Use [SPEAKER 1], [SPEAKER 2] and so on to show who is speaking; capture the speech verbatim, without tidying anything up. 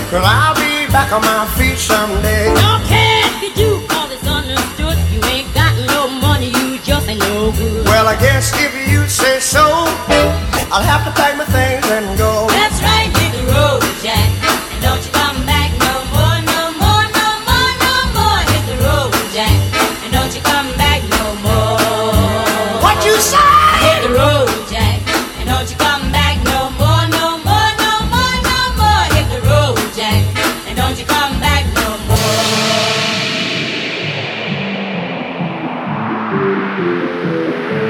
[SPEAKER 1] Well, I'll be back on my feet someday.
[SPEAKER 2] Don't care if you do, cause it's understood. You ain't got no money, you just ain't no good.
[SPEAKER 1] Well, I guess if you say so, I'll have to pack my things and go.
[SPEAKER 2] That's right, hit the road, Jack. And don't you come back no more, no more, no more, no more. Hit the road, Jack. And don't you come back no more.
[SPEAKER 1] What you say?
[SPEAKER 2] Hit the road, Jack. And don't you come back no more, no more, no more, no more. Hit the road, Jack. And don't you come back no more.